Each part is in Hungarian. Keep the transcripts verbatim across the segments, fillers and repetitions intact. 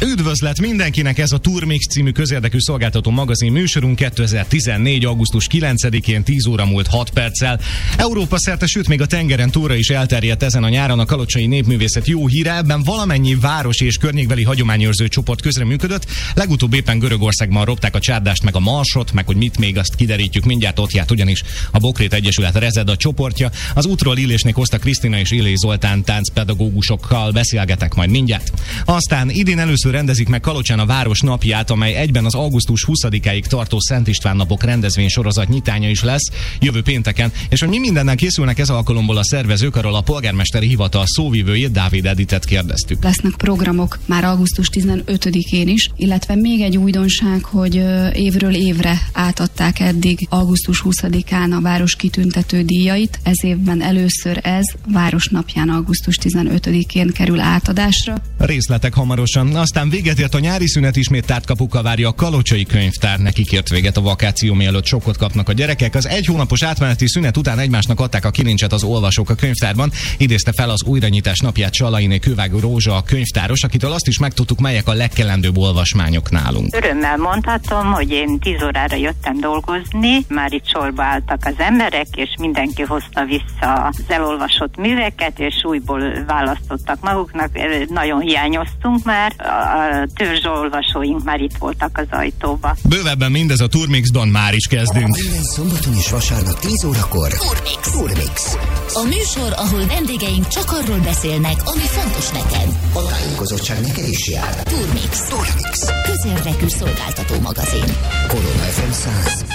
Üdvözlet mindenkinek, ez a Turmix című közérdekű szolgáltató magazin műsorunk kétezer-tizennégy. augusztus kilencedikén tíz óra múlt hat perccel. Európa szerte, sőt még a tengeren túlra is elterjedt ezen a nyáron a kalocsai népművészet jó híre. Ebben valamennyi városi és környékbeli hagyományőrző csoport közreműködött. Legutóbb éppen Görögországban ropták a csárdást meg a marsot, meg hogy mit még, azt kiderítjük mindjárt. Ott járt ugyanis a Bokrét Egyesület Rezeda csoportja. Az útról Illésné Koszta Krisztina és Illés Zoltán táncpedagógusokkal beszélgetek majd mindjárt. Aztán idén először rendezik meg Kalocsán a Város napját, amely egyben az augusztus huszadikáig tartó Szent István napok rendezvénysorozat nyitánya is lesz jövő pénteken. És hogy mi mindennel készülnek ez alkalomból a szervezők, arról a polgármesteri hivatal szóvivőjét, Dávid Editet kérdeztük. Lesznek programok már augusztus tizenötödikén is, illetve még egy újdonság, hogy évről évre átadták eddig augusztus huszadikán a város kitüntető díjait. Ez évben először ez Város napján augusztus tizenötödikén kerül átadásra. Részletek hamarosan. Aztán véget ért a nyári szünet, ismét tárt kapukkal várja a Kalocsai Könyvtár. Neki kért véget a vakáció, mielőtt sokkot kapnak a gyerekek. Az egy hónapos átmeneti szünet után egymásnak adták a kilincset az olvasók a könyvtárban. Idézte fel az újranyitás napját Csalainé Kővágó Rózsa, a könyvtáros, akitől azt is megtudtuk, melyek a legkelendőbb olvasmányok nálunk. Örömmel mondhatom, hogy én tíz órára jöttem dolgozni, már itt sorba álltak az emberek, és mindenki hozta vissza az elolvasott műveket, és újból választottak maguknak. Nagyon hiányoztunk már, a törzsolvasóink már itt voltak az ajtóba. Bővebben mindez a Turmixban, már is kezdünk. Minden szombaton és vasárnap tíz órakor Turmix. Turmix. A műsor, ahol vendégeink csak arról beszélnek, ami fontos neked. A tájékozottság neked is jár. Turmix. Turmix. Közérdekű szolgáltató magazin. Korona ef em száz.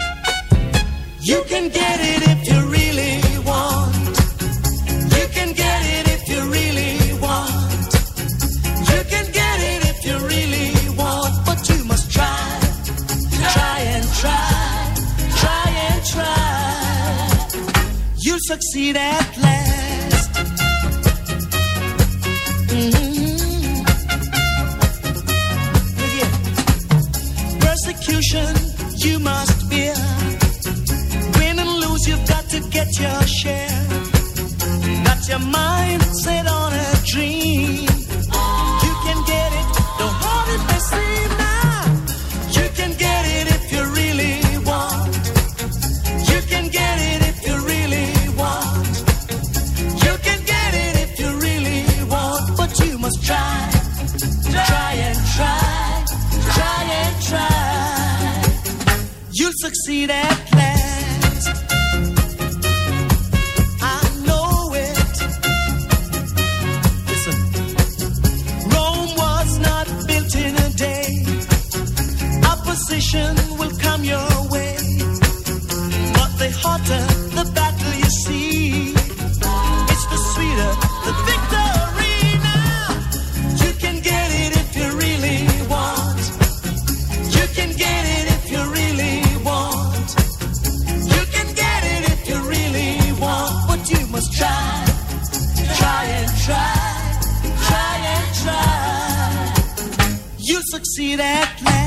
You can get it if you really want. You can get it if you really want. You can get it if you really want. But you must try, try and try, try and try. You'll succeed at last. Mm-hmm. Yeah. Persecution you must bear. You've got to get your share. Got your mind set on a dream. You can get it, don't hold it the same now. You can get it if you really want. You can get it if you really want. You can get it if you really want. But you must try, try and try, try and try. You'll succeed at last. Will come your way, but the hotter the battle you see, it's the sweeter the victory. Now you can get it if you really want. You can get it if you really want. You can get it if you really want. But you must try, try and try, try and try. You'll succeed at last.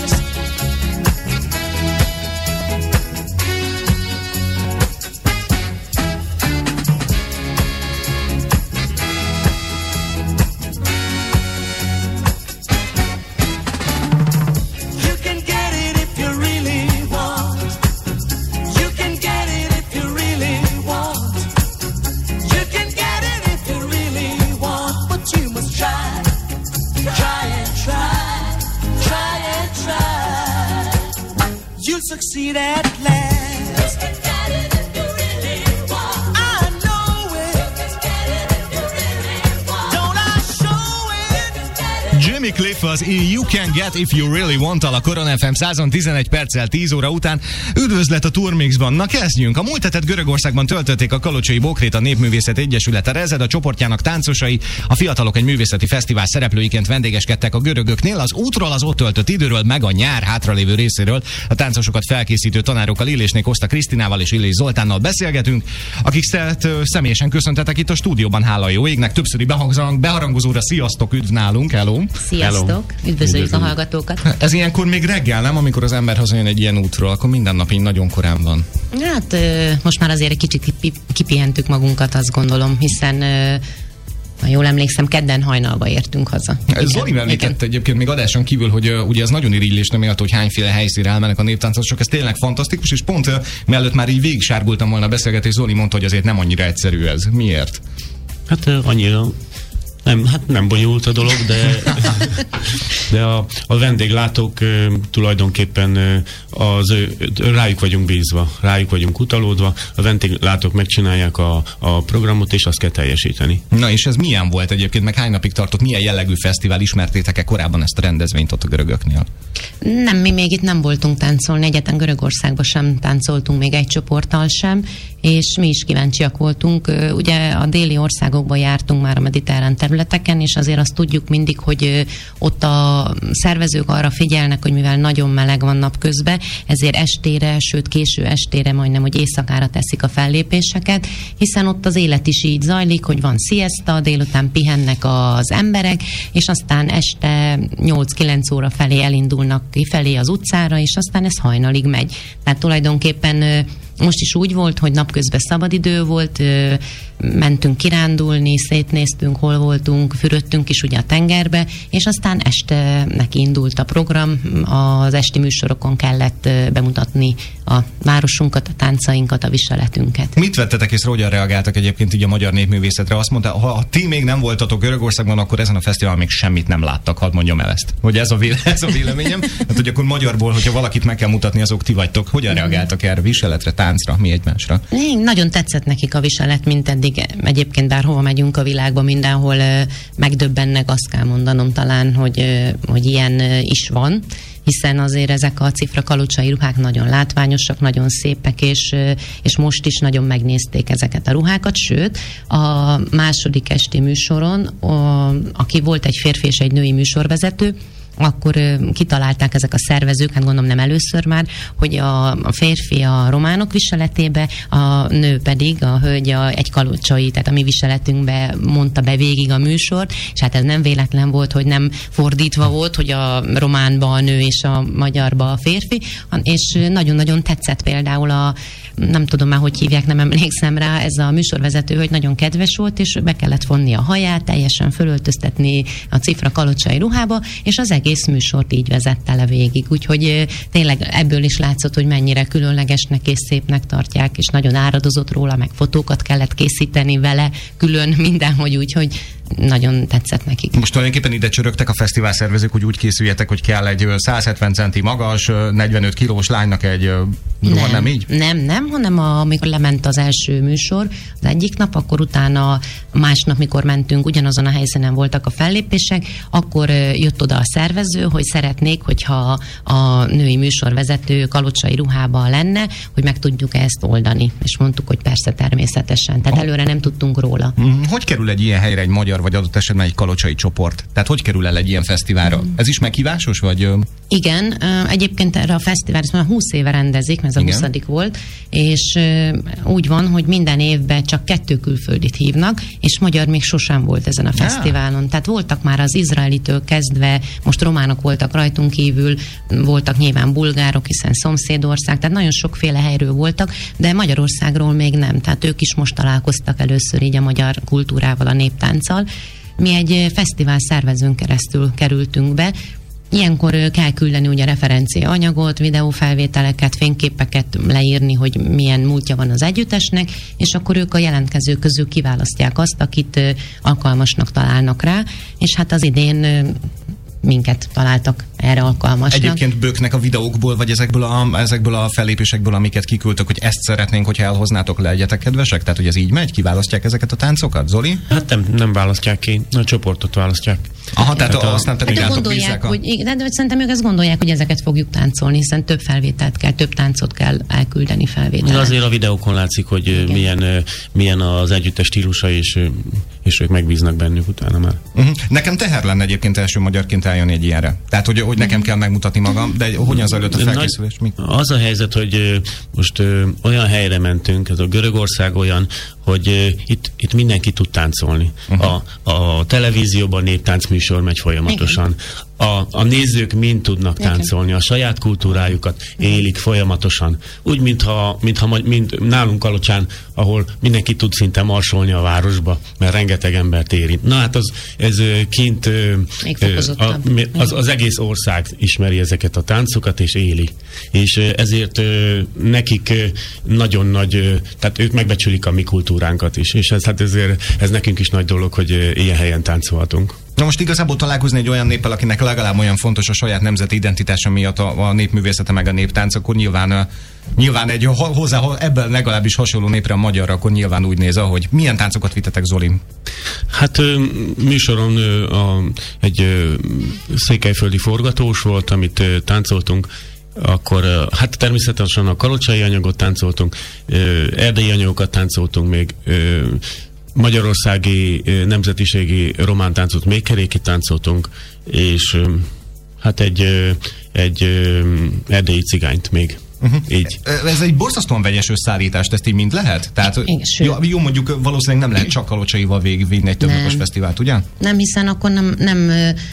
Succeed at last. You can get it if you really want. I know it. You can get it if you really want. Don't I show it? Jimmy Cliff az You Can Get If You Really Want-tal a Korona ef em százon tizenegy perccel tíz óra után. Üdvözlet a Turmixban. Na kezdjünk. A múlt hetet Görögországban töltötték a Kalocsai Bokrét a Népművészet Egyesület Rezeda csoportjának táncosai. A fiatalok egy művészeti fesztivál szereplőiként vendégeskedtek a görögöknél. Az útról, az ott töltött időről, meg a nyár hátralévő részéről a táncosokat felkészítő tanárokkal, Illésné Koszta Krisztinával és Illés Zoltánnal beszélgetünk, akik szert, személyesen köszöntetek itt a stúdióban, hála jó égnek. Többszöri beharangozóra sziasztok, üdv nálunk, hello! Sziasztok, hello. Üdvözöljük a hallgatókat. Ez ilyenkor még reggel, nem? Amikor az ember hazajön egy ilyen útról, akkor minden nap így nagyon korán van. Hát most már azért egy kicsit kipihentük magunkat, azt gondolom, hiszen Ha jól emlékszem, kedden hajnalba értünk haza. Zoli említett egyébként még adáson kívül, hogy uh, ugye ez nagyon irigylésre méltó, hogy hányféle helyszínre elmennek a néptáncosok, ez tényleg fantasztikus, és pont uh, mellett már így végig sárgultam volna a beszélgetést, Zoli mondta, hogy azért nem annyira egyszerű ez. Miért? Hát uh, annyira nem, hát nem bonyolult a dolog, de, de a, a vendéglátók uh, tulajdonképpen uh, az, uh, rájuk vagyunk bízva, rájuk vagyunk utalódva, a vendéglátók megcsinálják a, a programot, és azt kell teljesíteni. Na és ez milyen volt egyébként, meg hány napig tartott, milyen jellegű fesztivál, ismertétek-e korábban ezt a rendezvényt ott a görögöknél? Nem, mi még itt nem voltunk táncolni, egyetlen Görögországban sem táncoltunk, még egy csoporttal sem, és mi is kíváncsiak voltunk. Ugye a déli országokban jártunk már a mediterrán területeken, és azért azt tudjuk mindig, hogy ott a szervezők arra figyelnek, hogy mivel nagyon meleg van napközben, ezért estére, sőt késő estére, majdnem, hogy éjszakára teszik a fellépéseket, hiszen ott az élet is így zajlik, hogy van siesta, délután pihennek az emberek, és aztán este nyolc-kilenc óra felé elindulnak kifelé az utcára, és aztán ez hajnalig megy. Tehát tulajdonképpen most is úgy volt, hogy napközben szabadidő volt, mentünk kirándulni, szétnéztünk, hol voltunk, fürödtünk is ugye a tengerbe, és aztán este neki indult a program, az esti műsorokon kellett bemutatni a városunkat, a táncainkat, a viseletünket. Mit vettetek észre, hogyan reagáltak egyébként így a magyar népművészetre? Azt mondta, ha ti még nem voltatok Görögországban, akkor ezen a fesztiválon még semmit nem láttak, hadd mondjam el ezt. Hogy ez a, véle, ez a véleményem? Hát, hogy akkor magyarból, hogyha valakit meg kell mutatni, azok ti vagytok. Hogyan reagáltak erre, viseletre, táncra, mi egymásra? Én, nagyon tetszett nekik a viselet, mint eddig. Egyébként bárhova megyünk a világban, mindenhol megdöbbennek, azt kell mondanom talán, hogy, hogy ilyen is van, hiszen azért ezek a cifra kalocsai ruhák nagyon látványosak, nagyon szépek, és, és most is nagyon megnézték ezeket a ruhákat, sőt, a második esti műsoron, a, aki volt egy férfi és egy női műsorvezető, akkor uh, kitalálták ezek a szervezők, hát gondolom nem először már, hogy a, a férfi a románok viseletébe, a nő pedig, a hölgy a, egy kalocsai, tehát a mi viseletünkbe mondta be végig a műsort, és hát ez nem véletlen volt, hogy nem fordítva volt, hogy a románba a nő és a magyarba a férfi, és nagyon-nagyon tetszett például a, nem tudom már, hogy hívják, nem emlékszem rá, ez a műsorvezető, hogy nagyon kedves volt, és be kellett vonni a haját, teljesen fölöltöztetni a cifra kalocsai ruhába, és az egész műsort így vezette le végig. Úgyhogy tényleg ebből is látszott, hogy mennyire különlegesnek és szépnek tartják, és nagyon áradozott róla, meg fotókat kellett készíteni vele külön mindenhogy, úgyhogy nagyon tetszett nekik. Most tulajdonképpen ide csörögtek a fesztivál szervezők, hogy úgy készüljetek, hogy kell egy száz hetven centi magas, negyvenöt kilós lánynak egy ruha, nem, nem így? Nem, nem, hanem a, amikor lement az első műsor, az egyik nap, akkor utána másnap, mikor mentünk, ugyanazon a helyszínen voltak a fellépések, akkor jött oda a szervező, hogy szeretnék, hogyha a női műsorvezető kalocsai ruhában lenne, hogy meg tudjuk ezt oldani. És mondtuk, hogy persze, természetesen. Tehát előre nem tudtunk róla. Hogy kerül egy ilyen helyre egy magyar, vagy adott esetben egy kalocsai csoport? Tehát hogy kerül el egy ilyen fesztiválra? Mm. Ez is meghívásos, vagy? Igen, egyébként erre a fesztivál, ezt már húsz éve rendezik, mert ez a huszadik volt, és úgy van, hogy minden évben csak kettő külföldit hívnak, és magyar még sosem volt ezen a fesztiválon. Yeah. Tehát voltak már az izraelitől kezdve, most románok voltak rajtunk kívül, voltak nyilván bulgárok, hiszen szomszédország, tehát nagyon sokféle helyről voltak, de Magyarországról még nem. Tehát ők is most találkoztak először így a magyar kultúrával, a néptánccal. Mi egy fesztivál szervezőn keresztül kerültünk be. Ilyenkor kell küldeni ugye referencia anyagot, videófelvételeket, fényképeket leírni, hogy milyen múltja van az együttesnek, és akkor ők a jelentkezők közül kiválasztják azt, akit alkalmasnak találnak rá, és hát az idén minket találtak erre alkalmasnak. Egyébként böknek a videókból, vagy ezekből a, ezekből a fellépésekből, amiket kiküldtök, hogy ezt szeretnénk, hogyha elhoznátok, legyetek kedvesek? Tehát, hogy ez így megy? Kiválasztják ezeket a táncokat, Zoli? Hát nem, nem választják ki, a csoportot választják. Aha, tehát, tehát a, aztán pedig hát rátok bízzák a... hogy, de, de szerintem ők ezt gondolják, hogy ezeket fogjuk táncolni, hiszen több felvételt kell, több táncot kell elküldeni felvételen. Azért a videókon látszik, hogy milyen, milyen az együttes stílusa, és, és ők megbíznak bennük utána már. Uh-huh. Nekem teher lenne egyébként első magyarként eljönni egy ilyenre. Tehát, hogy, hogy nekem kell megmutatni magam, de hogyan zajlott a felkészülés? Mi? Az a helyzet, hogy most olyan helyre mentünk, ez a Görögország olyan, hogy uh, itt, itt mindenki tud táncolni. Uh-huh. A, a televízióban néptáncműsor megy folyamatosan. A, a nézők mind tudnak táncolni, a saját kultúrájukat élik folyamatosan. Úgy, mintha, mintha mind, nálunk Kalocsán, ahol mindenki tud szinte marsolni a városba, mert rengeteg embert érint. Na hát az, ez kint a, az, az egész ország ismeri ezeket a táncokat, és éli. És ezért nekik nagyon nagy, tehát ők megbecsülik a mi kultúránkat is, és ez, hát ezért, ez nekünk is nagy dolog, hogy ilyen helyen táncolhatunk. Na most igazából találkozni egy olyan néppel, akinek legalább olyan fontos a saját nemzeti identitása miatt a, a népművészete meg a néptánc, akkor nyilván, nyilván egy hozzá ebben legalábbis hasonló népre a magyarra, akkor nyilván úgy néz, hogy milyen táncokat vittetek, Zoli? Hát műsoron a, egy székelyföldi forgatós volt, amit táncoltunk, akkor hát természetesen a kalocsai anyagot táncoltunk, erdélyi anyagokat táncoltunk még, magyarországi nemzetiségi román táncot, még keréki táncoltunk, és hát egy, egy erdélyi cigányt még. Uh-huh. Így. Ez egy borzasztóan vegyes összeállítást, ezt így mind lehet? Tehát jó, jó, mondjuk valószínűleg nem lehet csak kalocsaival végigvinni egy többnapos fesztivált, ugye? Nem, hiszen akkor nem, nem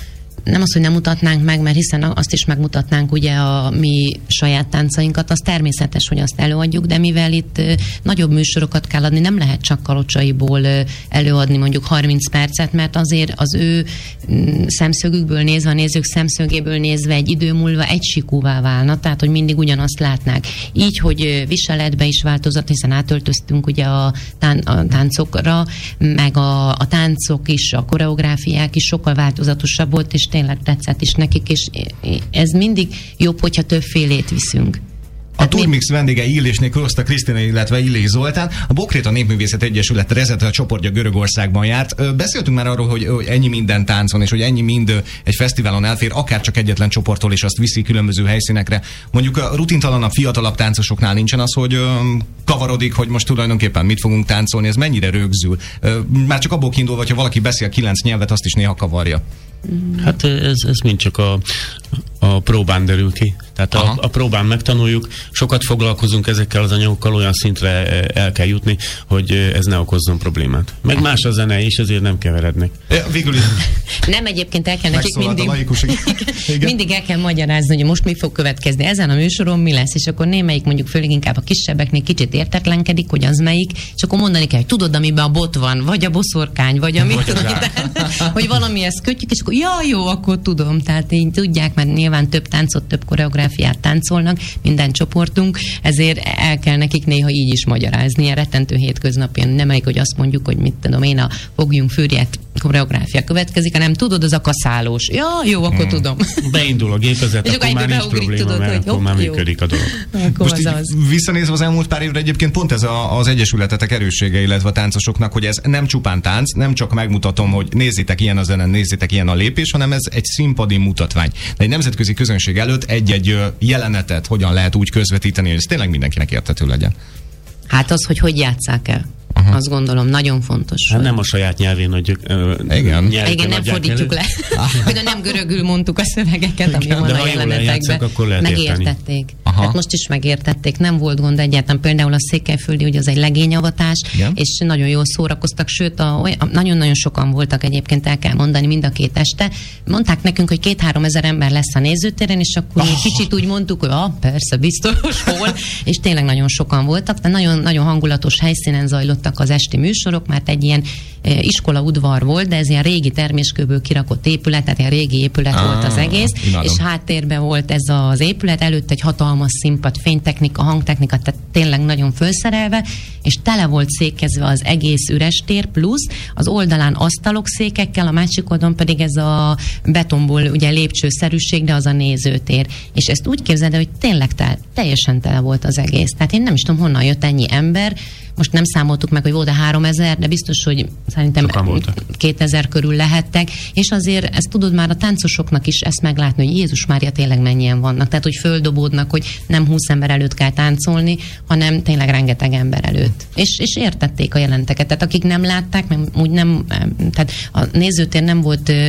nem az, hogy nem mutatnánk meg, mert hiszen azt is megmutatnánk ugye a mi saját táncainkat, az természetes, hogy azt előadjuk, de mivel itt ö, nagyobb műsorokat kell adni, nem lehet csak kalocsaiból ö, előadni mondjuk harminc percet, mert azért az ő m, szemszögükből nézve, a nézők szemszögéből nézve egy idő múlva egysikúvá válna, tehát hogy mindig ugyanazt látnák. Így, hogy ö, viseletbe is változott, hiszen átöltöztünk ugye a, tán- a táncokra, meg a, a táncok is, a koreográfiák is sokkal változatosabb volt, és tényleg tetszett is nekik, és ez mindig jobb, hogyha többfélét viszünk. A Turmix vendége Illésné Kroszta Krisztina, illetve Illés Zoltán. A Bokréta Népművészet Egyesület Rezete a csoportja Görögországban járt. Beszéltünk már arról, hogy, hogy ennyi minden táncon, és hogy ennyi mind egy fesztiválon elfér, akár csak egyetlen csoporttól, és azt viszi különböző helyszínekre. Mondjuk a rutintalanabb, fiatalabb táncosoknál nincsen az, hogy kavarodik, hogy most tulajdonképpen mit fogunk táncolni, ez mennyire rögzül. Már csak abból kiindulva, hogyha valaki beszél kilenc nyelvet, azt is néha kavarja. Hát ez, ez mind csak a, a próbán derül ki. Tehát a, a próbán megtanuljuk, sokat foglalkozunk ezekkel az anyagokkal, olyan szintre el kell jutni, hogy ez ne okozzon problémát. Meg Aha. más a zene is, ezért nem keverednek. Ja, végül is. Nem, egyébként el kell nekik mindig, mindig el kell magyarázni, hogy most mi fog következni ezen a műsoron, mi lesz, és akkor némelyik mondjuk főleg inkább a kisebbeknél kicsit értetlenkedik, hogy az melyik, és akkor mondani kell, hogy tudod, amiben a bot van, vagy a boszorkány, vagy a mit tudom, hogy valamihez kötjük, és akkor ja, jó, akkor tudom. Tehát így tudják, mert nyilván több táncot, több koreográfiát táncolnak, minden csoportunk, ezért el kell nekik néha így is magyarázni, ilyen rettentő hétköznapján. Nem elég, hogy azt mondjuk, hogy mit tudom én, a fogjunk fürjet koreográfia következik, hanem tudod, az a kaszálós. Ja, jó, akkor hmm. tudom. Beindul a gépezet, akkor már nincs probléma, tudod, mert hogy akkor már működik a dolog. Most az az. Visszanézve az elmúlt pár évre egyébként pont ez a, az egyesületetek erőssége, illetve a táncosoknak, hogy ez nem csupán tánc, nem csak megmutatom, hogy nézzétek ilyen a zene, nézzétek ilyen a lépés, hanem ez egy színpadi mutatvány. De egy nemzetközi közönség előtt egy-egy jelenetet hogyan lehet úgy közvetíteni, hogy ez tényleg mindenkinek érthető legyen. Hát az, hogy hogy játsszák el. Aha. Azt gondolom, nagyon fontos. Hát nem a saját nyelvén, hogy uh, igen. Igen, nem fordítjuk le. Például nem görögül mondtuk a szövegeket, ami van a jelenetekben. Megértették. Hát most is megértették, nem volt gond egyáltalán. Például a székelyföldi, hogy az egy legényavatás, igen. és nagyon jól szórakoztak, sőt, a, a, nagyon-nagyon sokan voltak egyébként, el kell mondani, mind a két este. Mondták nekünk, hogy két-három ezer ember lesz a nézőtéren, és akkor oh. kicsit úgy mondtuk, hogy ah, persze, biztos hol, és tényleg nagyon sokan voltak, de nagyon, nagyon hangulatos helyszínen zajlottak az esti műsorok, mert egy ilyen e, iskola udvar volt, de ez ilyen régi terméskőből kirakott épület, tehát ilyen régi épület ah, volt az egész, imádom. És háttérben volt ez az épület, előtt egy hatalmas színpad, fénytechnika, hangtechnika, tehát tényleg nagyon fölszerelve, és tele volt székezve az egész üres tér, plusz az oldalán asztalok székekkel, a másik oldalon pedig ez a betonból ugye lépcsőszerűség, de az a nézőtér. És ezt úgy képzeld, hogy tényleg tel, teljesen tele volt az egész. Tehát én nem is tudom, honnan jött ennyi ember. Most nem számoltuk meg, hogy volt a háromezer, de biztos, hogy szerintem kétezer körül lehettek, és azért ezt tudod már a táncosoknak is ezt meglátni, hogy Jézus Mária, tényleg mennyien vannak. Tehát, hogy földobódnak, hogy nem húsz ember előtt kell táncolni, hanem tényleg rengeteg ember előtt. És, és értették a jelenteket. Tehát akik nem látták, nem, úgy nem, tehát a nézőtér nem volt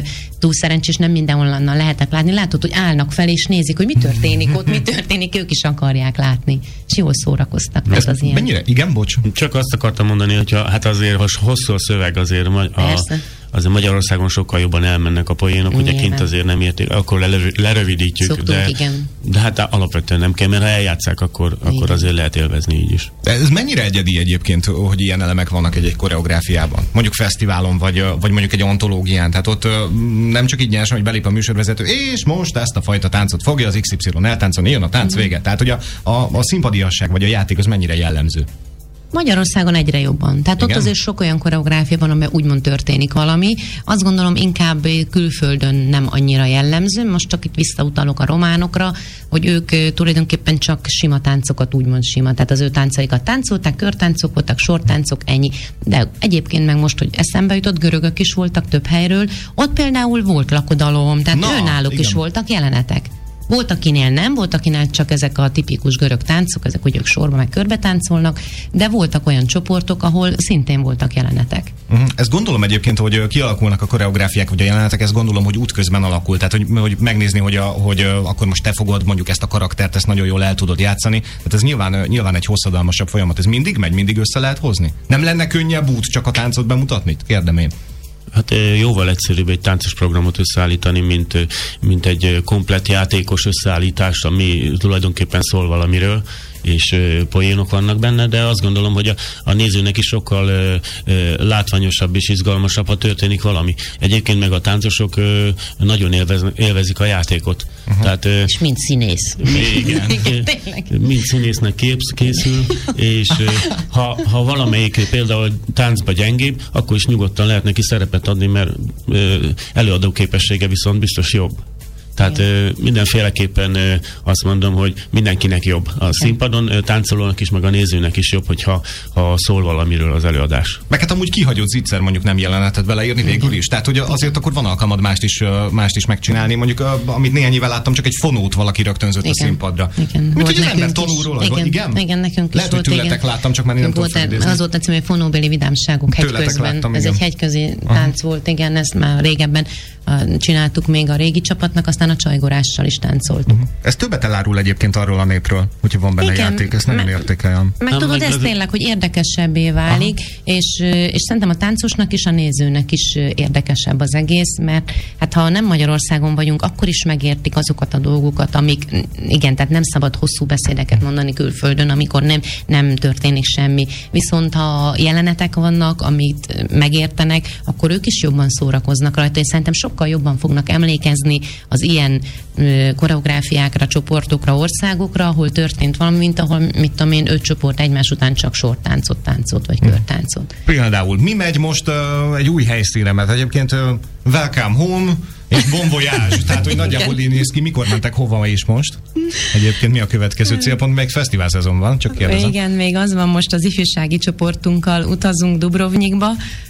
túl szerencsés, nem mindenhol lehetek látni. Látod, hogy állnak fel és nézik, hogy mi történik ott, mi történik, ők is akarják látni. És jól szórakoztak meg az ilyen. Mennyire? Igen, bocs. Csak azt akartam mondani, hogy hát azért, ha hosszú a szöveg, azért a, azért Magyarországon sokkal jobban elmennek a poénok, ugye kint azért nem érték, akkor lerövidítjük, Szoktunk, de, igen. de hát alapvetően nem kell, mert ha eljátszák, akkor, akkor azért lehet élvezni így is. De ez mennyire egyedi egyébként, hogy ilyen elemek vannak egy-egy koreográfiában? Mondjuk fesztiválon, vagy, vagy mondjuk egy antológián, tehát ott nem csak így nyersen, hogy belép a műsorvezető, és most ezt a fajta táncot fogja az iksz ipszilon eltáncolni, jön a tánc vége. Tehát, hogy a, a, a szimpadiasság vagy a játék az mennyire jellemző? Magyarországon egyre jobban. Tehát igen? Ott azért sok olyan koreográfia van, amiben úgymond történik valami. Azt gondolom inkább külföldön nem annyira jellemző. Most csak itt visszautalok a románokra, hogy ők tulajdonképpen csak sima táncokat, úgymond sima. Tehát az ő táncaikat táncolták, körtáncok voltak, sortáncok, ennyi. De egyébként meg most, hogy eszembe jutott, görögök is voltak több helyről. Ott például volt lakodalom, tehát Na, őnáluk igen. is voltak jelenetek. Volt, akinél nem, volt, akinél csak ezek a tipikus görög táncok, ezek, hogy ők sorba meg körbe táncolnak, de voltak olyan csoportok, ahol szintén voltak jelenetek. Uh-huh. Ezt gondolom egyébként, hogy kialakulnak a koreográfiák, vagy a jelenetek, ezt gondolom, hogy útközben alakul. Tehát, hogy, hogy megnézni, hogy, a, hogy akkor most te fogod mondjuk ezt a karaktert, ezt nagyon jól el tudod játszani. Tehát ez nyilván, nyilván egy hosszadalmasabb folyamat. Ez mindig megy, mindig össze lehet hozni? Nem lenne könnyebb út csak a táncot bemutatni? Kérdem én. Hát jóval egyszerűbb egy táncos programot összeállítani, mint, mint egy komplett játékos összeállítás, ami tulajdonképpen szól valamiről, és poénok vannak benne, de azt gondolom, hogy a, a nézőnek is sokkal ö, ö, látványosabb és izgalmasabb, ha történik valami. Egyébként meg a táncosok ö, nagyon élvez, élvezik a játékot. Uh-huh. Tehát, ö, és mind színész. Igen. Mind színésznek képsz, készül, és ö, ha, ha valamelyik például táncba gyengébb, akkor is nyugodtan lehet neki szerepet adni, mert ö, előadó képessége viszont biztos jobb. Tehát ö, mindenféleképpen ö, azt mondom, hogy mindenkinek jobb. A színpadon ö, táncolónak is, meg a nézőnek is jobb, hogyha ha szól valamiről az előadás. Meg hát amúgy kihagyott egyszer mondjuk nem jelenetet beleírni végül is. Tehát hogy azért akkor van alkalmad mást is, mást is megcsinálni. Mondjuk amit néhány éve láttam, csak egy fonót valaki rögtönzött igen. a színpadra. Igen. Mint hogy az ember tanul róla. Igen. igen? igen, nekünk lehet, is volt. Lehet, hogy tőletek láttam, csak már nem tudom felidézni. Az volt a cím, hogy fonóbeli vidámságok hegyközben. Láttam, ez egy hegyközi tánc volt, igen, ezt már régebben csináltuk még a régi csapatnak, aztán a csajgorással is táncoltunk. Uh-huh. Ez többet elárul egyébként arról a népről, hogyha van benne igen, játék, ezt nagyon értékeljem. Meg nem, tudod, ez tényleg, hogy érdekesebbé válik, és, és szerintem a táncosnak is, a nézőnek is érdekesebb az egész, mert hát ha nem Magyarországon vagyunk, akkor is megértik azokat a dolgokat, amik, igen, tehát nem szabad hosszú beszédeket mondani külföldön, amikor nem, nem történik semmi. Viszont ha jelenetek vannak, amit megértenek, akkor ők is jobban szórakoznak rajta, és szerintem sokkal jobban fognak emlékezni az ilyen ö, koreográfiákra, csoportokra, országokra, ahol történt valami, mint ahol, mit tudom én, öt csoport egymás után csak sortáncot, táncot, vagy körtáncot. Például mi megy most uh, egy új helyszínre, mert egyébként uh, Welcome Home és Bon Voyage, tehát hogy nagyjából így néz ki, mikor mentek hova is most? Egyébként mi a következő célpont? Még fesztivál szezon van, csak kérdezem. Igen, még az van most, az ifjúsági csoportunkkal utazunk Dubrovnikba,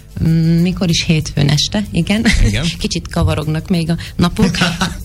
mikor is hétfőn este, igen. igen. Kicsit kavarognak még a napok.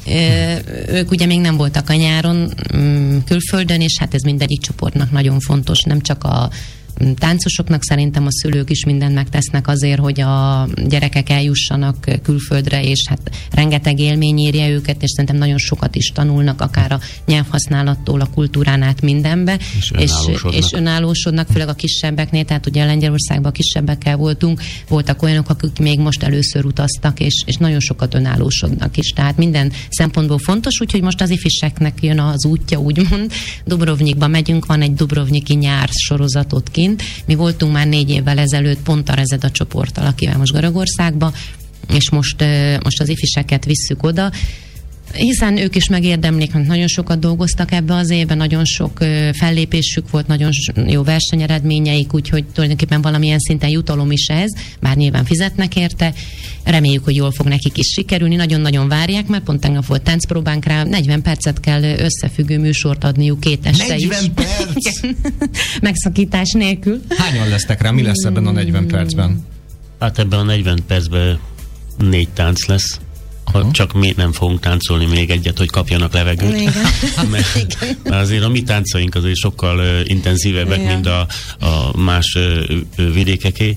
Ők ugye még nem voltak a nyáron külföldön, és hát ez mindegyik csoportnak nagyon fontos, nem csak a táncosoknak, szerintem a szülők is mindent megtesznek azért, hogy a gyerekek eljussanak külföldre, és hát rengeteg élmény érje őket, és szerintem nagyon sokat is tanulnak, akár a nyelvhasználattól, a kultúrán át mindenbe, és önállósodnak. És, és önállósodnak, főleg a kisebbeknél, tehát ugye Lengyelországban a kisebbekkel voltunk, voltak olyanok, akik még most először utaztak, és, és nagyon sokat önállósodnak is, tehát minden szempontból fontos, úgyhogy most az ifiseknek jön az útja, úgymond. Dubrovnikba megyünk, van egy Dubrovniki nyár sorozatot kint. Mi voltunk már négy évvel ezelőtt pont a Rezeda csoporttal, akivel most Görögországba, és most, most az ifiseket visszük oda, hiszen ők is megérdemlik, mert nagyon sokat dolgoztak ebbe az évben, nagyon sok fellépésük volt, nagyon jó versenyeredményeik, úgyhogy tulajdonképpen valamilyen szinten jutalom is ez, bár nyilván fizetnek érte. Reméljük, hogy jól fog nekik is sikerülni, nagyon-nagyon várják, mert pont tegnap volt táncpróbánk rá, negyven percet kell összefüggő műsort adniuk két este is. negyven perc? Megszakítás nélkül. Hányan lesztek rá? Mi lesz ebben a negyven percben? Hát ebben a negyven percben négy tánc lesz. Ha csak mi nem fogunk táncolni még egyet, hogy kapjanak levegőt. mert, mert azért a mi táncaink azért sokkal uh, intenzívebbek, igen. mint a, a más uh, vidékeké.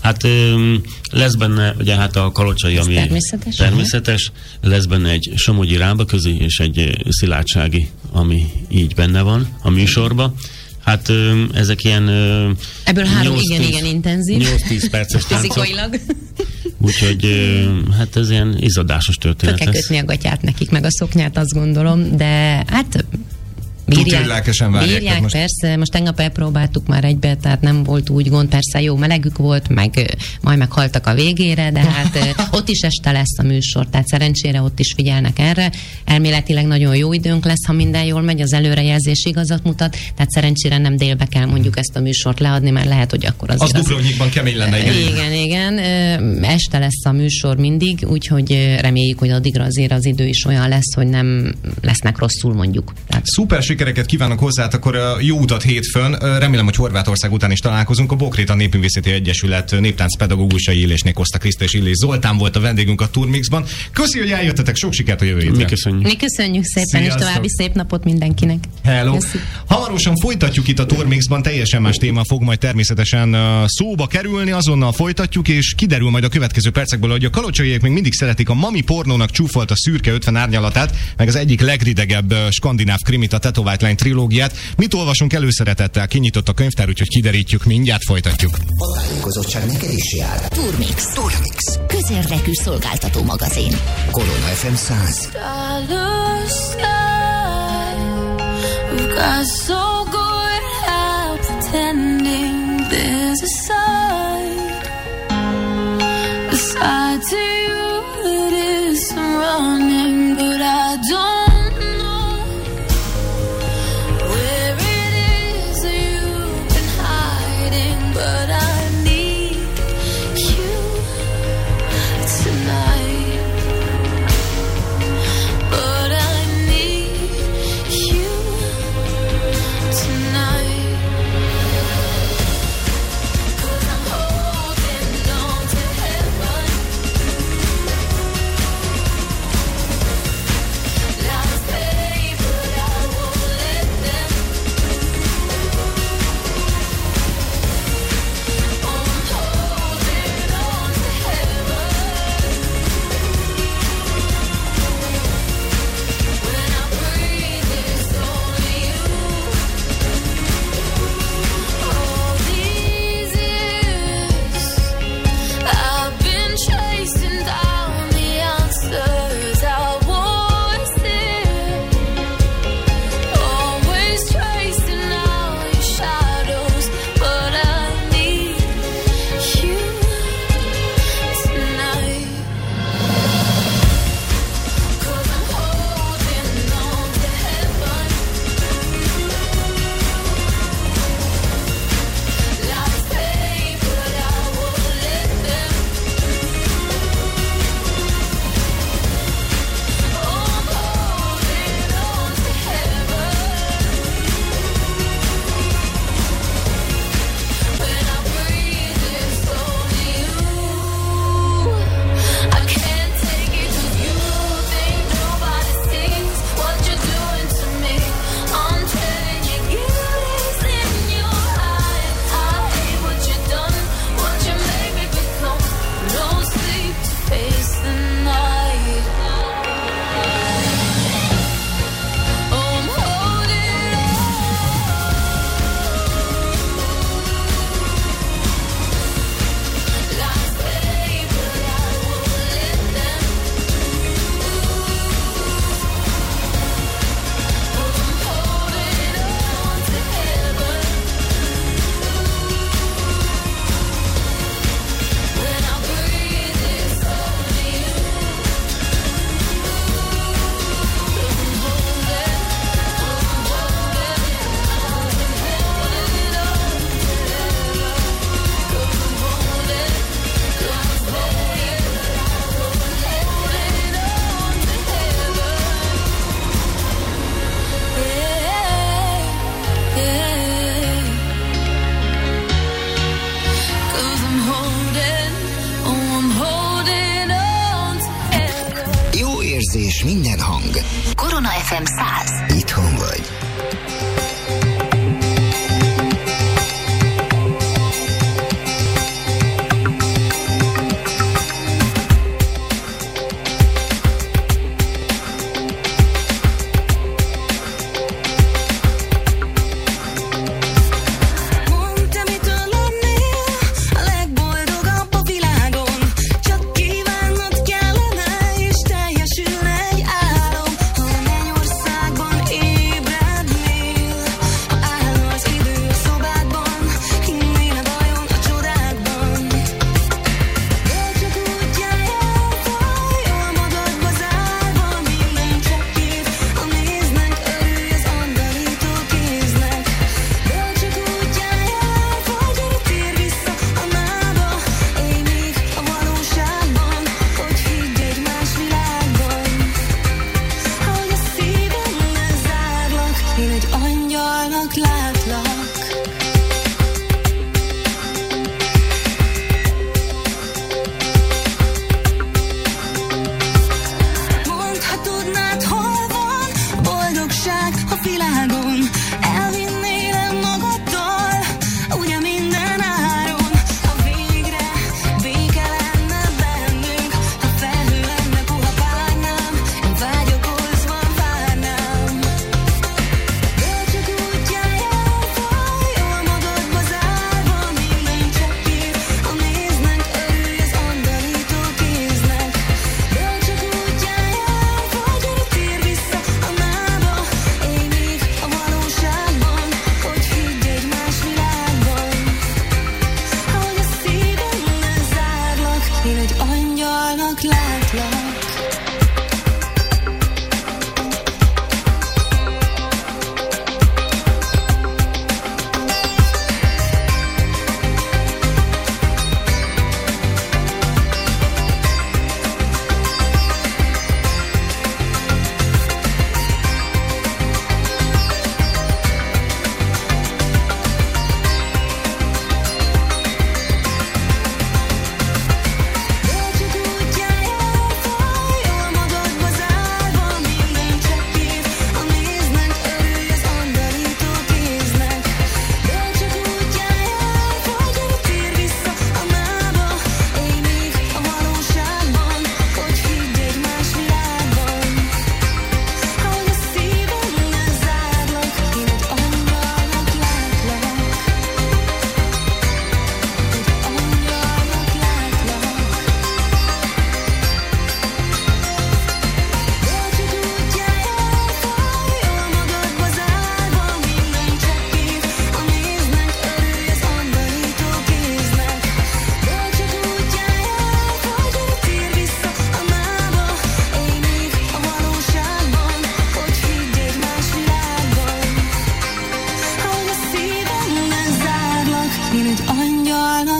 Hát ö, lesz benne, ugye hát a kalocsai, ami természetes, természetes lesz benne egy somogyi rábaközi és egy szilárdsági, ami így benne van a műsorba. Hát ö, ezek ilyen... Ö, ebből három igen, igen intenzív. nyolc-tíz perces táncok. Fizikailag. Úgyhogy ö, hát ez ilyen izadásos történet. Föl kell kötni a gatyát nekik, meg a szoknyát, azt gondolom, de hát... Bírják, lelkesen várják. Bírják, most. persze. Most tegnap elpróbáltuk már egybe, tehát nem volt úgy gond. Persze jó melegük volt, meg majd meghaltak a végére, de hát ott is este lesz a műsor, tehát szerencsére ott is figyelnek erre. Elméletileg nagyon jó időnk lesz, ha minden jól megy, az előrejelzés igazat mutat, tehát szerencsére nem délbe kell mondjuk ezt a műsort leadni, mert lehet, hogy akkor azért... Az Dubrovnikban kemény lenne, igen. Igen, igen. Este lesz a műsor mindig, úgyhogy reméljük, hogy addigra azért az idő is olyan lesz, hogy nem lesznek rosszul mondjuk. Tehát... Szuper sikereket kívánok hozzá, akkor jó utat hétfőn. Remélem, hogy Horvátország után is találkozunk. A Bokréta Népművészeti Egyesület néptánc pedagógusai Illésné Koszta Kriszta és Illés Zoltán volt a vendégünk a Turmixban. Köszi, hogy eljöttetek, sok sikert a jövő hétre. Mi köszönjük. Mi köszönjük szépen, Sziasztok. És további szép napot mindenkinek. Hello. Köszi. Hamarosan folytatjuk itt a Turmixban, teljesen más téma fog majd természetesen szóba kerülni, azonnal folytatjuk, és kiderül majd a következő percekből, hogy a kalocsaiak még mindig szeretik a mami pornónak csúfolt a szürke ötven árnyalatát, meg az egyik legridegebb skandináv krimit, a Teto White Line trilógiát. Mit olvasunk előszeretettel? Kinyitott a könyvtár, úgyhogy kiderítjük, mindjárt folytatjuk. A tájékozottság neked is jár. Turmix. Turmix. Közérdekű szolgáltató magazin. Korona ef em száz. És minden hang. Korona ef em száz. Itthon vagy.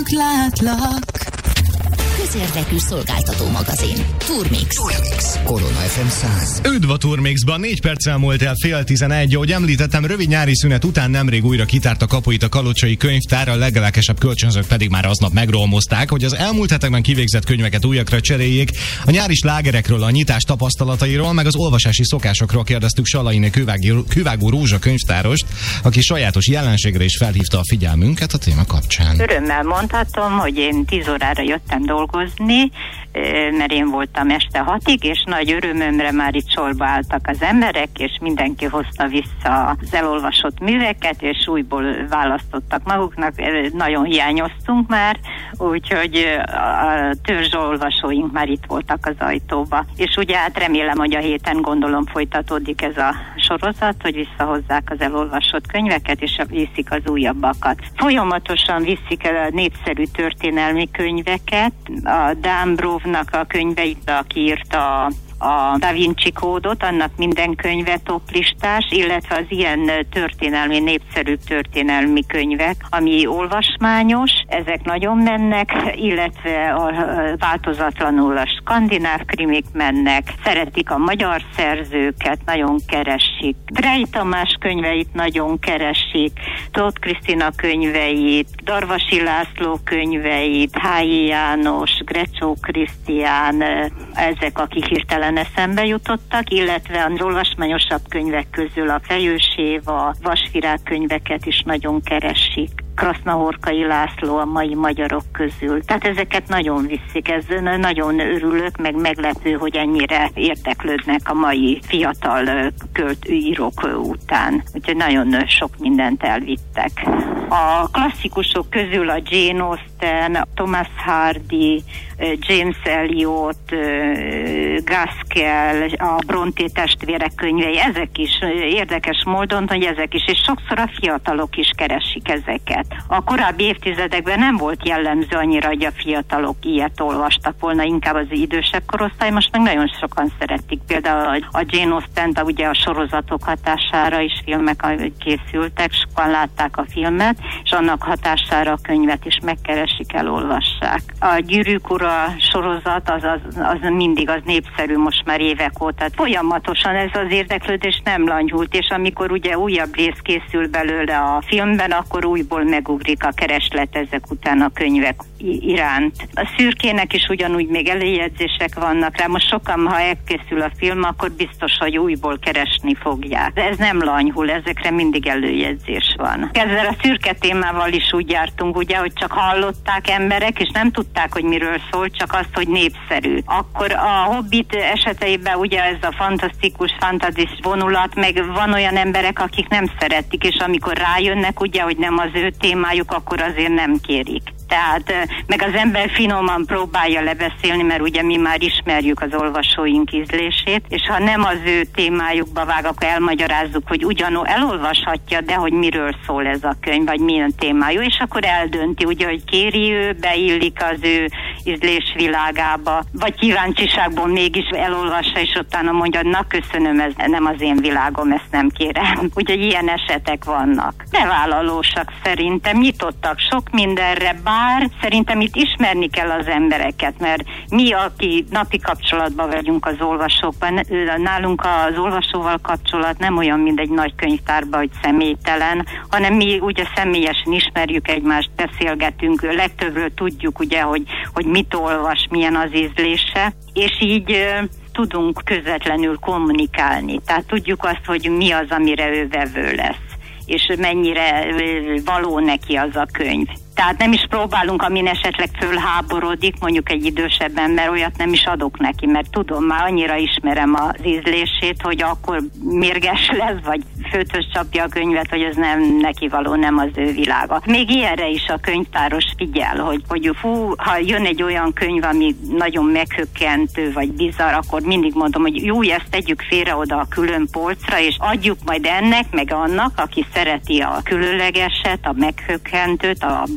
csak látlak. Közérdekű szolgáltató magazin. Turmix. Turmix. Korona ef em száz. Üdv a Turmixban, négy perc elmúlt el fél tizenegy. Ahogy említettem, rövid nyári szünet után nemrég újra kitárta kapuit a kalocsai könyvtár, a legelekesebb kölcsönzők pedig már aznap megrolmozták, hogy az elmúlt hetekben kivégzett könyveket újakra cseréljék. A nyári slágerekről, a nyitás tapasztalatairól, meg az olvasási szokásokról kérdeztük Salainé Küvágó Rózsa könyvtárost, aki sajátos jelenségre is felhívta a figyelmünket a téma kapcsán. Örömmel mondhatom, hogy én tíz órára jöttem dolgozni, mert én voltam este hatig, és nagy örömömre már itt sorba álltak az emberek, és mindenki hozta vissza az elolvasott műveket, és újból választottak maguknak. Nagyon hiányoztunk már, úgyhogy a törzsolvasóink már itt voltak az ajtóba. És ugye hát remélem, hogy a héten gondolom folytatódik ez a sorozat, hogy visszahozzák az elolvasott könyveket, és viszik az újabbakat. Folyamatosan viszik el a népszerű történelmi könyveket, a Dan Brownnak a könyveit, aki írta a Da Vinci kódot, annak minden könyve toplistás, illetve az ilyen történelmi, népszerű történelmi könyvek, ami olvasmányos, ezek nagyon mennek, illetve a, a változatlanul a skandináv krimik mennek, szeretik a magyar szerzőket, nagyon keresik. Frey Tamás könyveit nagyon keresik, Tóth Krisztina könyveit, Darvasi László könyveit, Hályi János, Grecsó Krisztián, ezek, akik hirtelen eszembe jutottak, illetve az olvasmányosabb könyvek közül a Fejős Éva, Vasvirág könyveket is nagyon keresik. Krasznahorkai László a mai magyarok közül. Tehát ezeket nagyon viszik, ez nagyon örülök, meg meglepő, hogy ennyire érdeklődnek a mai fiatal költőírók után. Úgyhogy nagyon sok mindent elvittek. A klasszikusok közül a Jane Austen, Thomas Hardy, James Eliot, Gaskell, a Brontë testvérek könyvei, ezek is érdekes módon, hogy ezek is, és sokszor a fiatalok is keresik ezeket. A korábbi évtizedekben nem volt jellemző annyira, hogy a fiatalok ilyet olvastak volna, inkább az idősebb korosztály, most meg nagyon sokan szeretik. Például a Jane Austen, ugye a sorozatok hatására is filmek készültek, sokan látták a filmet, és annak hatására a könyvet is megkeresik, elolvassák. A Gyűrűk ura sorozat az, az, az mindig az népszerű most már évek óta. Folyamatosan ez az érdeklődés nem lanyhult, és amikor ugye újabb rész készül belőle a filmben, akkor újból megugrik a kereslet ezek után a könyvek iránt. A Szürkének is ugyanúgy még előjegyzések vannak rá. Most sokan, ha elkészül a film, akkor biztos, hogy újból keresni fogják. De ez nem lanyhul, ezekre mindig előjegyzés van. Ezzel a szürke témával is úgy jártunk, ugye, hogy csak hallották emberek, és nem tudták, hogy miről szól, csak azt, hogy népszerű. Akkor a Hobbit eseteiben ugye ez a fantasztikus, fantazis vonulat, meg van olyan emberek, akik nem szeretik, és amikor rájönnek, ugye, hogy nem az ő témájuk, akkor azért nem kérik. Tehát meg az ember finoman próbálja lebeszélni, mert ugye mi már ismerjük az olvasóink ízlését, és ha nem az ő témájukba vág, akkor elmagyarázzuk, hogy ugyanó elolvashatja, de hogy miről szól ez a könyv, vagy milyen témájú, és akkor eldönti, ugye, hogy kéri ő, beillik az ő ízlésvilágába, vagy kíváncsiságból mégis elolvassa, és utána mondja, na köszönöm, ez nem az én világom, ezt nem kérem. Úgyhogy ilyen esetek vannak. Bevállalósak szerintem, nyitottak sok mindenre, bár szerintem itt ismerni kell az embereket, mert mi, aki napi kapcsolatban vagyunk az olvasókban, nálunk az olvasóval kapcsolat nem olyan, mint egy nagy könyvtárban, hogy személytelen, hanem mi ugye személyesen ismerjük egymást, beszélgetünk, legtöbbről tudjuk ugye, hogy, hogy mit olvas, milyen az ízlése, és így tudunk közvetlenül kommunikálni. Tehát tudjuk azt, hogy mi az, amire ő vevő lesz, és mennyire való neki az a könyv. Tehát nem is próbálunk, amin esetleg fölháborodik, mondjuk egy idősebb ember, olyat nem is adok neki, mert tudom, már annyira ismerem az ízlését, hogy akkor mérges lesz, vagy földhöz csapja a könyvet, hogy ez nem neki való, nem az ő világa. Még ilyenre is a könyvtáros figyel, hogy, hogy fú, ha jön egy olyan könyv, ami nagyon meghökkentő, vagy bizarr, akkor mindig mondom, hogy jó, ezt tegyük félre oda a külön polcra, és adjuk majd ennek, meg annak, aki szereti a különlegeset, a meghökkentőt, a bizarr,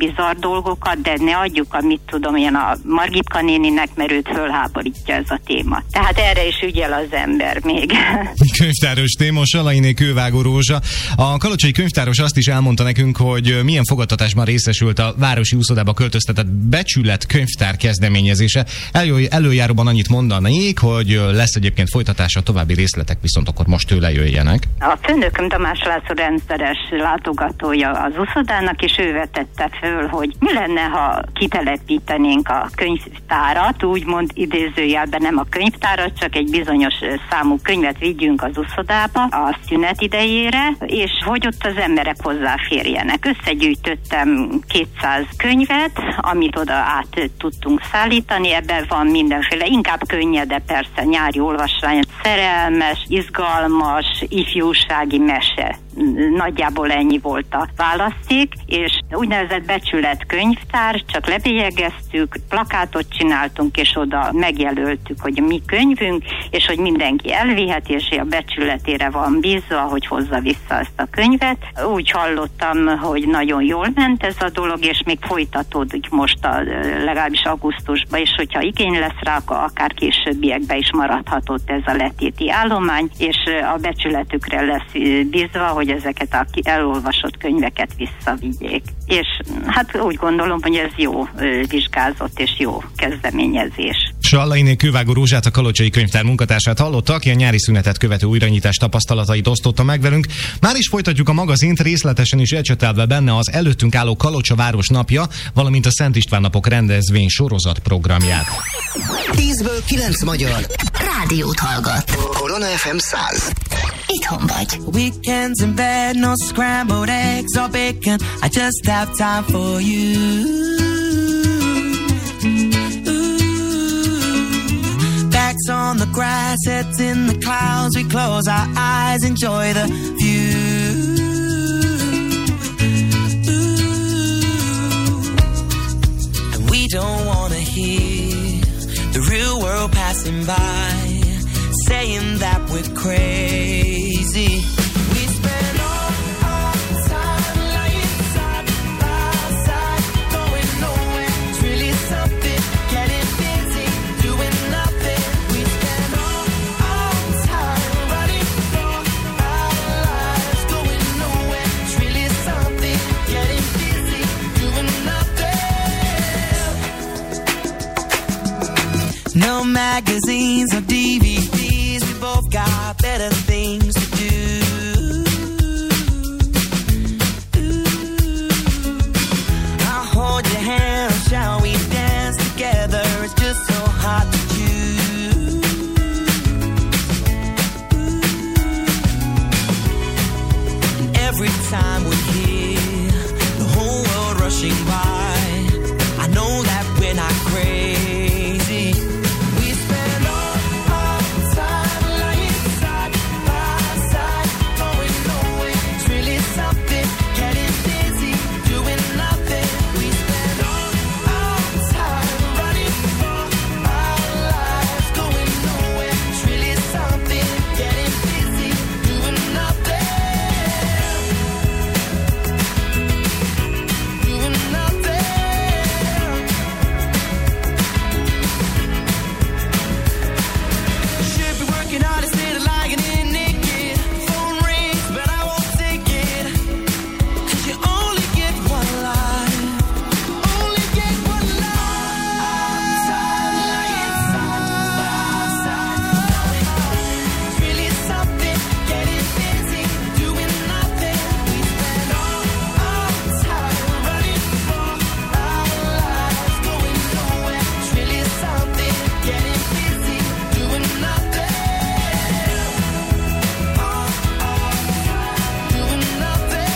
bizarr dolgokat, de ne adjuk a, mit tudom én, a Margitka néninek, mert őt fölháborítja ez a téma. Tehát erre is ügyel az ember még. Könyvtáros téma, Salainé Kővágó Rózsa. A kalocsai könyvtáros azt is elmondta nekünk, hogy milyen fogadtatásban részesült a városi úszodába költöztetett Becsület könyvtár kezdeményezése. Elő, előjáróban annyit mondanék, hogy lesz egyébként folytatása, további részletek viszont akkor most tőle jöjjenek. A főnököm Tamás László rendszeres látogatója az úszodának, és ő vetette föl, hogy mi lenne, ha kitelepítenénk a könyvtárat, úgymond idézőjelben nem a könyvtárat, csak egy bizonyos számú könyvet vigyünk az úszodába a szünet idejére, és hogy ott az emberek hozzáférjenek. Összegyűjtöttem kétszáz könyvet, amit oda át tudtunk szállítani, ebben van mindenféle, inkább könnyed, de persze nyári olvasmány, szerelmes, izgalmas, ifjúsági mese. Nagyjából ennyi volt a választék, és úgynevezett Becsület könyvtár, csak lebélyegeztük, plakátot csináltunk, és oda megjelöltük, hogy mi könyvünk, és hogy mindenki elviheti, és a becsületére van bízva, hogy hozza vissza ezt a könyvet. Úgy hallottam, hogy nagyon jól ment ez a dolog, és még folytatódik most a, legalábbis augusztusban, és hogyha igény lesz rá, akkor akár későbbiekben is maradhatott ez a letéti állomány, és a becsületükre lesz bízva, hogy ezeket a elolvasott könyveket visszavigyék. És hát úgy gondolom, hogy ez jó vizsgázott és jó kezdeményezés. Salainé Kővágó Rózsát, a Kalocsai Könyvtár munkatársát hallottak, aki a nyári szünetet követő újranyitás tapasztalatait osztotta meg velünk. Már is folytatjuk a magazint, részletesen is ecsetelve benne az előttünk álló Kalocsa város napja, valamint a Szent István napok rendezvény sorozat programját. tízből kilenc magyar Rádiót hallgat. Korona ef em száz. Itthon vagy. Weekends in bed, no scrambled eggs or bacon. I just have time for you. Backs on the grass, heads in the clouds. We close our eyes, enjoy the view. And we don't wanna hear the real world passing by, saying that we're crazy. We spend all our time lying side by side, going nowhere. It's really something, getting busy, doing nothing. We spend all our time running for our lives, going nowhere. It's really something, getting busy, doing nothing. No magazines or D V Ds, we both got better things to do. Ooh. I'll hold your hand, shall we dance together? It's just so hard to choose. And every time we're here, the whole world rushing by, I know that we're not crazy. We spend all our time lying side by side, going nowhere. It's really something, getting busy, doing nothing. We spend all our time running for our lives, going nowhere. It's really something, getting busy, doing nothing. Doing nothing. Should be working hard instead of lying in naked. Phone rings, but I won't take it. 'Cause you only get one life. Only get one life. I'm lying side by side. It's really something, getting busy, doing nothing. We spend all our time running for our lives, going nowhere. It's really something, getting busy, doing nothing. All our time doing nothing.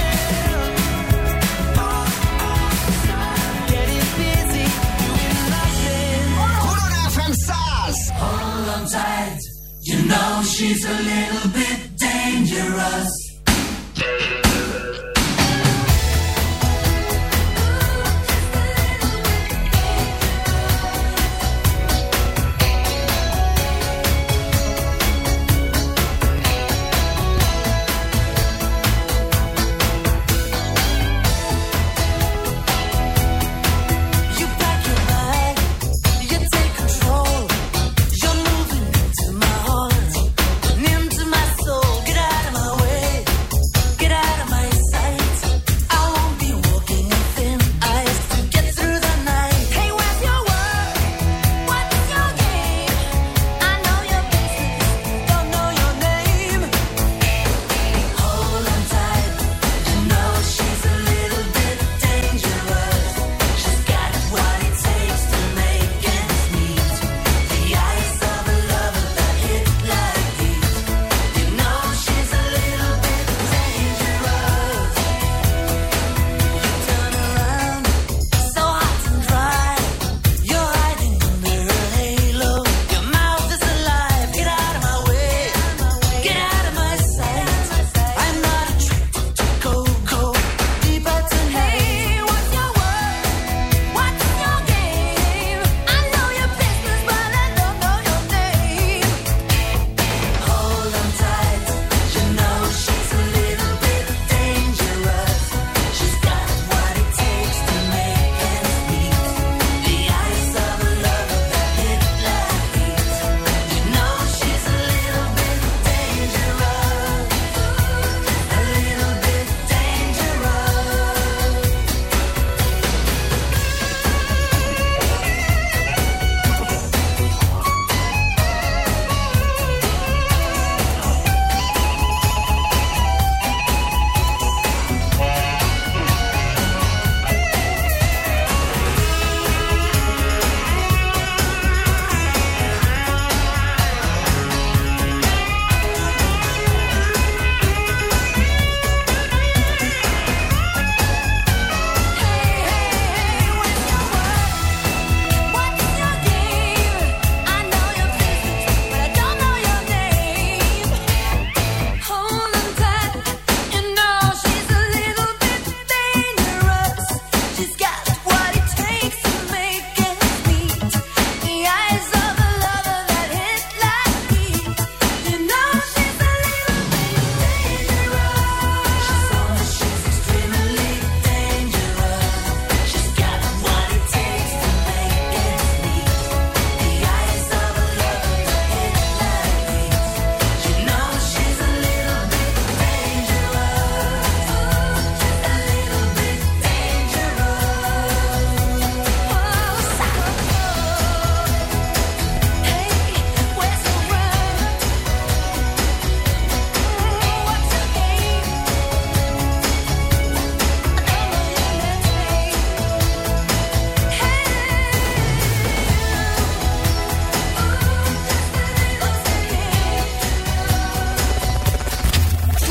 All our time getting busy, doing nothing. Korona ef em száz. Hold on tight, you know she's a little bit dangerous.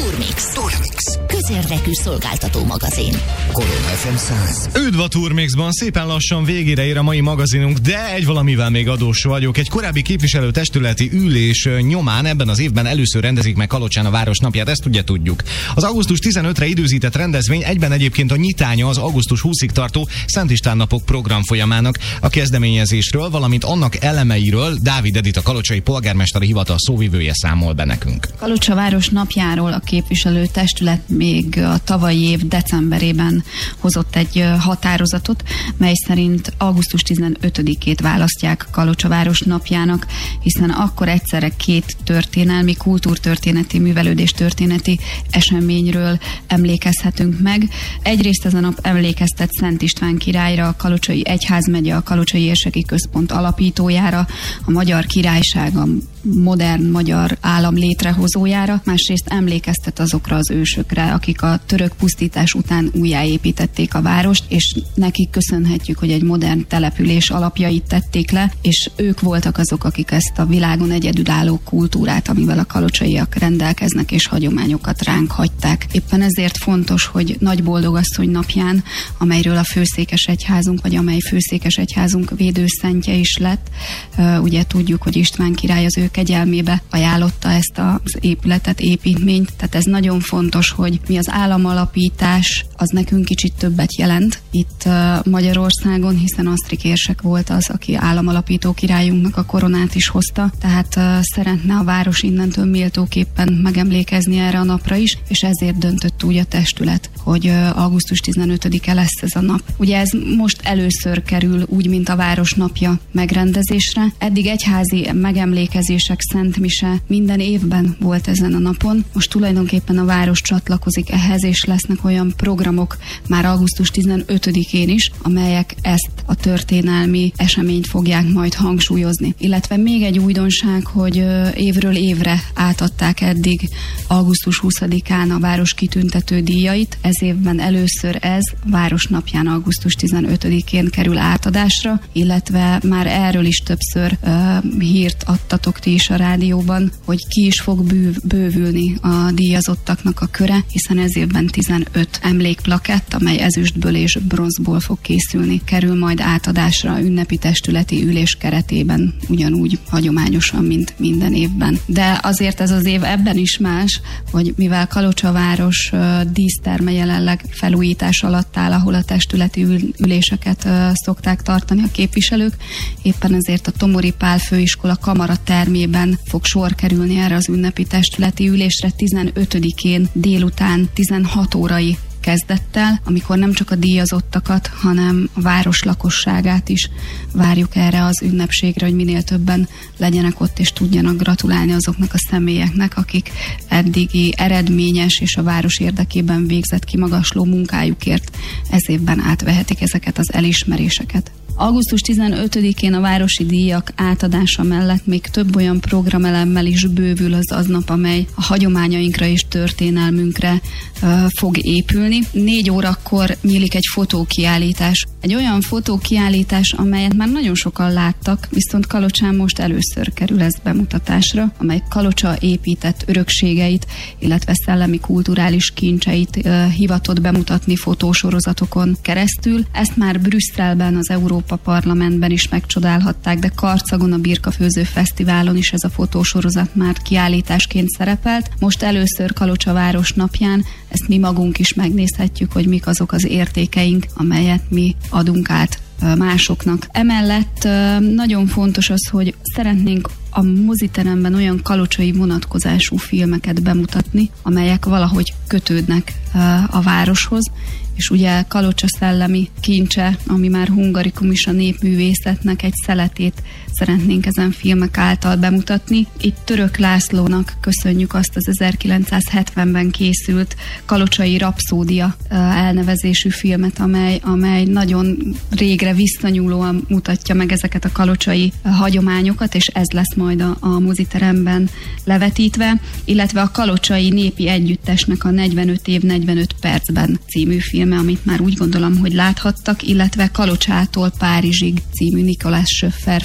Turmix. Turmix. Közérdekű szolgáltató magazin. Korona ef em száz. Üdv a Turmixban, szépen lassan végére ér a mai magazinunk, de egy valamivel még adós vagyok. Egy korábbi képviselőtestületi ülés nyomán ebben az évben először rendezik meg Kalocsán a város napját, ezt ugye tudjuk. Az augusztus tizenötödikére időzített rendezvény egyben egyébként a nyitánya az augusztus huszadikáig tartó Szent István napok programfolyamának. A kezdeményezésről, valamint annak elemeiről Dávid Edita kalocsai polgármesteri hivatal szóvivője számol be nekünk. Kalocsa város napjáról a képviselőtestület még a tavalyi év decemberében hozott egy határozatot, mely szerint augusztus tizenötödikét választják Kalocsa város napjának, hiszen akkor egyszerre két történelmi, kultúrtörténeti, művelődéstörténeti eseményről emlékezhetünk meg. Egyrészt ez a nap emlékeztet Szent István királyra, a Kalocsai Egyházmegye, a Kalocsai Érseki Központ alapítójára, a Magyar Királyság, a modern magyar állam létrehozójára, másrészt emlékeztet azokra az ősökre, akik a török pusztítás után újjáépítették a várost, és nekik köszönhetjük, hogy egy modern település alapjait tették le, és ők voltak azok, akik ezt a világon egyedülálló kultúrát, amivel a kalocsaiak rendelkeznek, és hagyományokat ránk hagyták. Éppen ezért fontos, hogy Nagy Boldogasszony napján, amelyről a főszékesegyházunk, vagy amely főszékesegyházunk védőszentje is lett, ugye tudjuk, hogy István király az ő kegyelmébe ajánlotta ezt az épületet, építményt. Tehát ez nagyon fontos, hogy mi az államalapítás, az nekünk kicsit többet jelent itt Magyarországon, hiszen Asztrik érsek volt az, aki államalapító királyunknak a koronát is hozta. Tehát szeretne a város innentől méltóképpen megemlékezni erre a napra is, és ezért döntött úgy a testület, hogy augusztus tizenötödike lesz ez a nap. Ugye ez most először kerül úgy, mint a város napja megrendezésre. Eddig egyházi megemlékezések, Szent Mise minden évben volt ezen a napon. Most tulajdonképpen a város csatlakozik ehhez, és lesznek olyan programok már augusztus tizenötödikén is, amelyek ezt a történelmi eseményt fogják majd hangsúlyozni. Illetve még egy újdonság, hogy évről évre átadták eddig augusztus huszadikán a város kitüntető díjait. Ez évben először ez város napján augusztus tizenötödikén kerül átadásra, illetve már erről is többször uh, hírt adtatok ti is a rádióban, hogy ki is fog bűv, bővülni a díjazottaknak a köre, hiszen ez évben tizenöt emlékplakett, amely ezüstből és bronzból fog készülni, kerül majd átadásra ünnepi testületi ülés keretében, ugyanúgy hagyományosan, mint minden évben. De azért ez az év ebben is más, hogy mivel Kalocsa város uh, díszterme jelenleg felújítás alatt áll, ahol a testületi ül- üléseket uh, szokták tartani a képviselők, éppen ezért a Tomori Pál főiskola kamara termében fog sor kerülni erre az ünnepi testületi ülésre tizenötödikén délután tizenhat órai kezdettel, amikor nem csak a díjazottakat, hanem a város lakosságát is várjuk erre az ünnepségre, hogy minél többen legyenek ott, és tudjanak gratulálni azoknak a személyeknek, akik eddigi eredményes és a város érdekében végzett kimagasló munkájukért ez évben átvehetik ezeket az elismeréseket. augusztus tizenötödikén a városi díjak átadása mellett még több olyan programelemmel is bővül az aznap, amely a hagyományainkra és történelmünkre uh, fog épülni. Négy órakor nyílik egy fotókiállítás. Egy olyan fotókiállítás, amelyet már nagyon sokan láttak, viszont Kalocsán most először kerül ez bemutatásra, amely Kalocsa épített örökségeit, illetve szellemi kulturális kincseit uh, hivatott bemutatni fotósorozatokon keresztül. Ezt már Brüsszelben, az Európa Parlamentben is megcsodálhatták, de Karcagon, a Birkafőző Fesztiválon is ez a fotósorozat már kiállításként szerepelt. Most először Kalocsa város napján ezt mi magunk is megnézhetjük, hogy mik azok az értékeink, amelyet mi adunk át másoknak. Emellett nagyon fontos az, hogy szeretnénk a moziteremben olyan kalocsai vonatkozású filmeket bemutatni, amelyek valahogy kötődnek a városhoz, és ugye Kalocsa szellemi kincse, ami már hungarikum is a népművészetnek egy szeletét szeretnénk ezen filmek által bemutatni. Itt Török Lászlónak köszönjük azt az ezerkilencszázhetvenben készült Kalocsai Rapszódia elnevezésű filmet, amely, amely nagyon régre visszanyúlóan mutatja meg ezeket a kalocsai hagyományokat, és ez lesz majd a, a moziteremben levetítve, illetve a Kalocsai Népi Együttesnek a negyvenöt év negyvenöt percben című filme, amit már úgy gondolom, hogy láthattak, illetve Kalocsától Párizsig című Nikolás Schöffer film,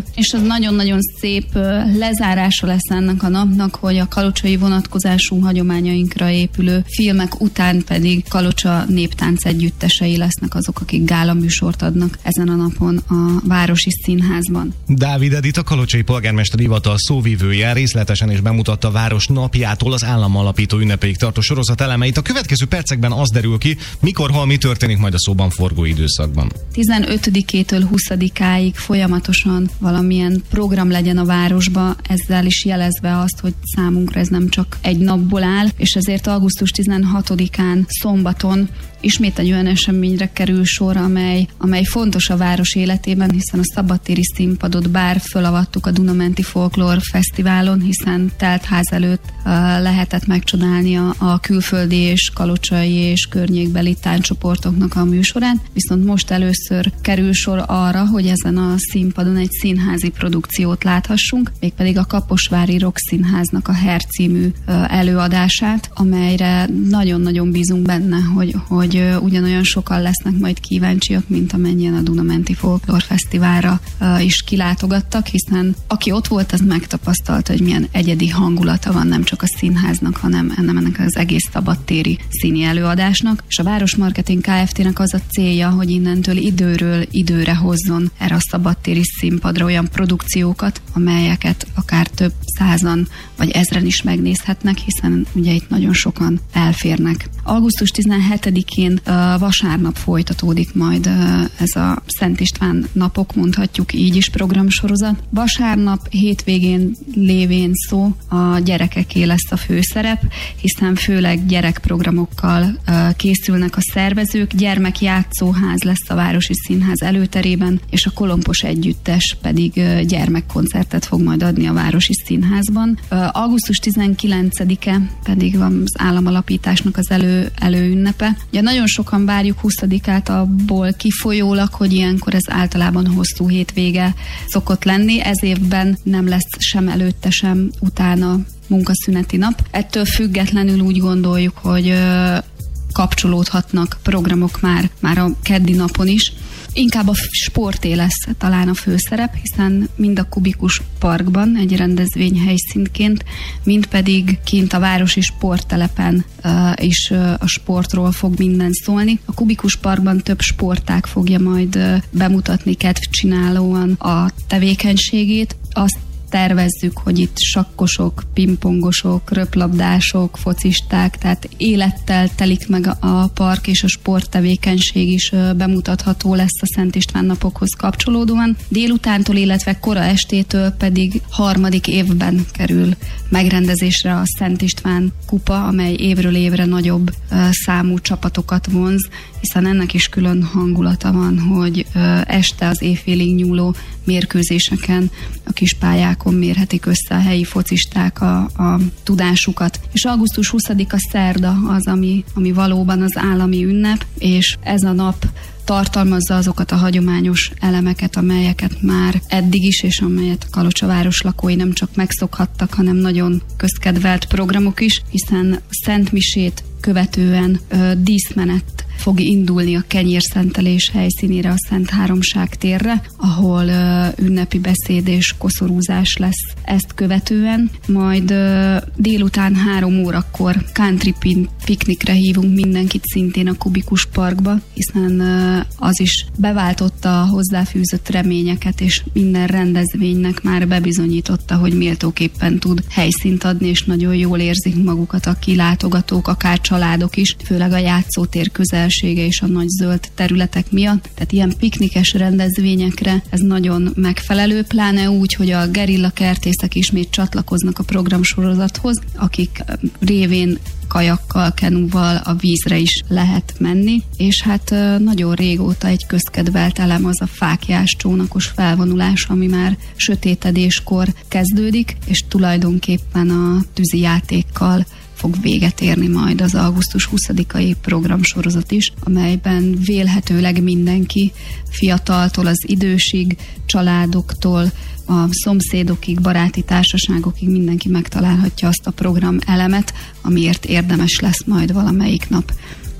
És az nagyon-nagyon szép lezárása lesz ennek a napnak, hogy a kalocsai vonatkozású hagyományainkra épülő filmek után pedig Kalocsa néptánc együttesei lesznek azok, akik gálaműsort adnak ezen a napon a Városi Színházban. Dávid Edith, a kalocsai polgármester hivatal szóvivője részletesen is bemutatta a város napjától az állam alapító ünnepeig tartó sorozat elemeit. A következő percekben az derül ki, mikor, hol, mi történik majd a szóban forgó időszakban. tizenötödikétől huszadikáig folyamatosan valamilyen program legyen a városba, ezzel is jelezve azt, hogy számunkra ez nem csak egy napból áll, és ezért augusztus tizenhatodikán szombaton ismét egy olyan eseményre kerül sor, amely, amely fontos a város életében, hiszen a szabadtéri színpadot bár fölavattuk a Dunamenti Folklór Fesztiválon, hiszen teltház előtt uh, lehetett megcsodálni a, a külföldi és kalocsai és környékbeli tánccsoportoknak a műsorán, viszont most először kerül sor arra, hogy ezen a színpadon egy színházi produkciót láthassunk, mégpedig a Kaposvári Rock Színháznak a Her című uh, előadását, amelyre nagyon-nagyon bízunk benne, hogy, hogy hogy ugyanolyan sokan lesznek majd kíváncsiak, mint amennyien a Dunamenti Folklór Fesztiválra uh, is kilátogattak, hiszen aki ott volt, az megtapasztalta, hogy milyen egyedi hangulata van nem csak a színháznak, hanem ennek az egész szabadtéri színi előadásnak. És a Városmarketing Kft-nek az a célja, hogy innentől időről időre hozzon erre a szabadtéri színpadra olyan produkciókat, amelyeket akár több százan vagy ezren is megnézhetnek, hiszen ugye itt nagyon sokan elférnek. augusztus tizenhetedikén uh, vasárnap folytatódik majd uh, ez a Szent István napok, mondhatjuk így is programsorozat. Vasárnap hétvégén lévén szó a gyerekeké lesz a főszerep, hiszen főleg gyerekprogramokkal uh, készülnek a szervezők. Gyermekjátszóház lesz a Városi Színház előterében, és a Kolompos Együttes pedig uh, gyermekkoncertet fog majd adni a Városi Színházban. Uh, augusztus tizenkilencedike pedig van az államalapításnak az elő, előünnepe. Ugye nagyon sokan várjuk huszadikát abból kifolyólag, hogy ilyenkor ez általában hosszú hétvége szokott lenni. Ez évben nem lesz sem előtte, sem utána munkaszüneti nap. Ettől függetlenül úgy gondoljuk, hogy ö, kapcsolódhatnak programok már, már a keddi napon is. Inkább a sporté lesz talán a főszerep, hiszen mind a Kubikus Parkban egy rendezvény helyszínként, mind pedig kint a városi sporttelepen uh, is uh, a sportról fog minden szólni. A Kubikus Parkban több sportág fogja majd uh, bemutatni kedvcsinálóan a tevékenységét. Azt tervezzük, hogy itt sakkosok, pingpongosok, röplabdások, focisták, tehát élettel telik meg a park, és a sporttevékenység is bemutatható lesz a Szent István napokhoz kapcsolódóan. Délutántól, illetve kora estétől pedig harmadik évben kerül megrendezésre a Szent István kupa, amely évről évre nagyobb számú csapatokat vonz, hiszen ennek is külön hangulata van, hogy este az éjfélig nyúló mérkőzéseken a kis pályákon mérhetik össze a helyi focisták a, a tudásukat. És augusztus huszadika szerda az, ami, ami valóban az állami ünnep, és ez a nap tartalmazza azokat a hagyományos elemeket, amelyeket már eddig is, és amelyet a Kalocsa város lakói nem csak megszokhattak, hanem nagyon közkedvelt programok is, hiszen szentmisét követően ö, díszmenet fog indulni a kenyérszentelés helyszínére, a Szent Háromság térre, ahol ö, ünnepi beszéd és koszorúzás lesz ezt követően. Majd ö, délután három órakor country piknikre hívunk mindenkit szintén a Kubikus Parkba, hiszen ö, az is beváltotta a hozzáfűzött reményeket, és minden rendezvénynek már bebizonyította, hogy méltóképpen tud helyszínt adni, és nagyon jól érzik magukat a kilátogatók, akár családok is, főleg a játszótér közelsége és a nagy zöld területek miatt. Tehát ilyen piknikes rendezvényekre ez nagyon megfelelő, pláne úgy, hogy a gerilla kertészek ismét csatlakoznak a programsorozathoz, akik révén kajakkal, kenúval a vízre is lehet menni, és hát nagyon régóta egy közkedvelt elem az a fáklyás csónakos felvonulás, ami már sötétedéskor kezdődik, és tulajdonképpen a tűzijátékkal fog véget érni majd az augusztus huszadikai programsorozat is, amelyben vélhetőleg mindenki, fiataltól az idősig, családoktól a szomszédokig, baráti társaságokig mindenki megtalálhatja azt a program elemet, amiért érdemes lesz majd valamelyik nap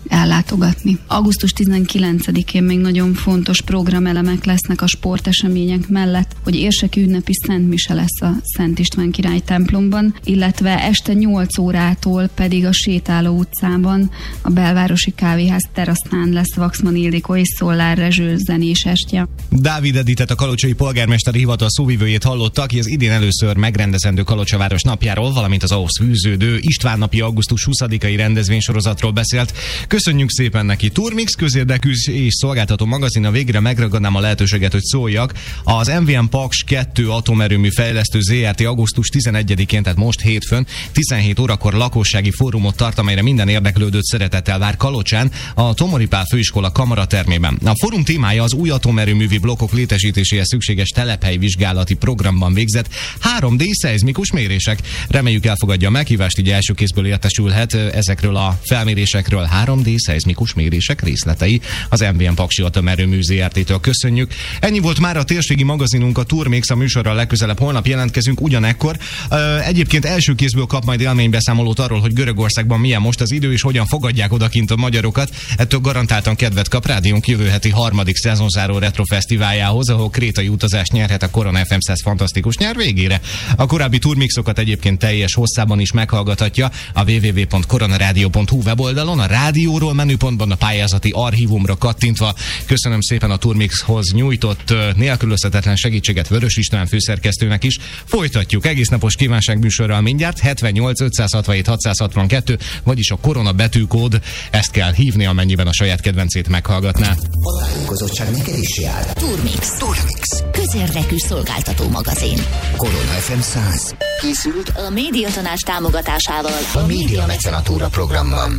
ellátogatni. augusztus tizenkilencedikén még nagyon fontos programelemek lesznek a sportesemények mellett, hogy érseki ünnepi Szent Mise lesz a Szent István király templomban, illetve este nyolc órától pedig a Sétáló utcában a belvárosi kávéház teraszán lesz Waxman Ildikó és Szollár Rezső zenés estje. Dávid Editet, a kalocsai polgármesteri hivatal szóvivőjét hallottak, aki az idén először megrendezendő Kalocsaváros napjáról, valamint az ahhoz fűződő István napi augusztus huszadikai rendezvénysorozatról beszélt. Köszönjük szépen neki. Turmix, közérdekű és szolgáltató magazin, a végre megragadnám a lehetőséget, hogy szóljak. Az em vé em Paks kettő atomerőmű fejlesztő zé er té augusztus tizenegyedikén, tehát most hétfőn, tizenhét órakor lakossági fórumot tart, amelyre minden érdeklődőt szeretettel vár Kalocsán, a Tomori Pál Főiskola kamaratermében. A fórum témája az új atomerőművi blokkok létesítéséhez szükséges telephelyvizsgálati programban végzett három dé szeizmikus mérések. Reméljük elfogadja a meghívást, így első kézből értesülhet ezekről a felmérésekről. három dé szeizmikus mérések részletei az em vé em Paksi Atomerőmű zé er té-től. Köszönjük. Ennyi volt már a térségi magazinunk, a Turmix, a műsorral legközelebb holnap jelentkezünk ugyanekkor. Egyébként első kézből kap majd élménybeszámolót arról, hogy Görögországban milyen most az idő és hogyan fogadják odakint a magyarokat. Ettől garantáltan kedvet kap rádiónk jövő heti harmadik szezonzáró retrofesztiváljához, ahol krétai utazást nyerhet a Korona ef em száz fantasztikus nyár végére. A korábbi Turmixokat egyébként teljes hosszában is meghallgathatja a double-u double-u double-u pont koronaradio pont hu weboldalon, a rádióról menüpontban a pályázati archívumra kattintva. Köszönöm szépen a Turmixhoz nyújtott nélkülözhetetlen segítséget Vörös István főszerkesztőnek is. Folytatjuk egész napos kívánság műsorral mindjárt. hetvennyolc ötszázhatvanhét hatszázhatvankettő, vagyis a korona betűkód, ezt kell hívni, amennyiben a saját kedvencét meghallgatná. A tájékozottság neked is jár. Turmix. Turmix. Közérdekű szolgáltató magazin. Korona ef em száz. Készült a Médiatanács támogatásával a Média Mecenatúra programban.